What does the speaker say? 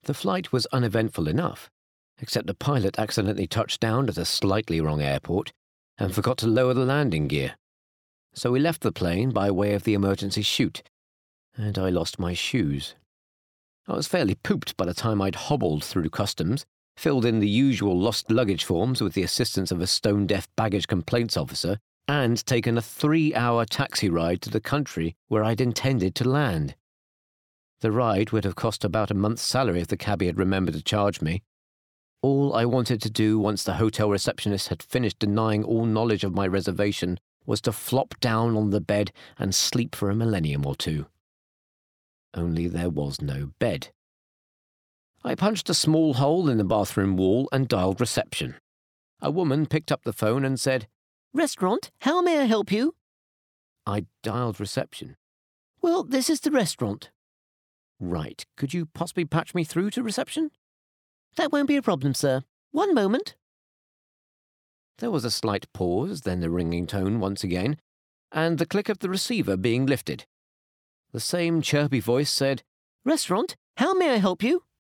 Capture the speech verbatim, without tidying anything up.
The flight was uneventful enough, except the pilot accidentally touched down at a slightly wrong airport and forgot to lower the landing gear. So we left the plane by way of the emergency chute, and I lost my shoes. I was fairly pooped by the time I'd hobbled through customs, filled in the usual lost luggage forms with the assistance of a stone-deaf baggage complaints officer, and taken a three-hour taxi ride to the country where I'd intended to land. The ride would have cost about a month's salary if the cabbie had remembered to charge me. All I wanted to do once the hotel receptionist had finished denying all knowledge of my reservation was to flop down on the bed and sleep for a millennium or two. Only there was no bed. I punched a small hole in the bathroom wall and dialed reception. A woman picked up the phone and said, "Restaurant, how may I help you?" I dialed reception. "Well, this is the restaurant." "Right. Could you possibly patch me through to reception?" "That won't be a problem, sir. One moment." There was a slight pause, then the ringing tone once again, and the click of the receiver being lifted. The same chirpy voice said, "Restaurant, how may I help you?"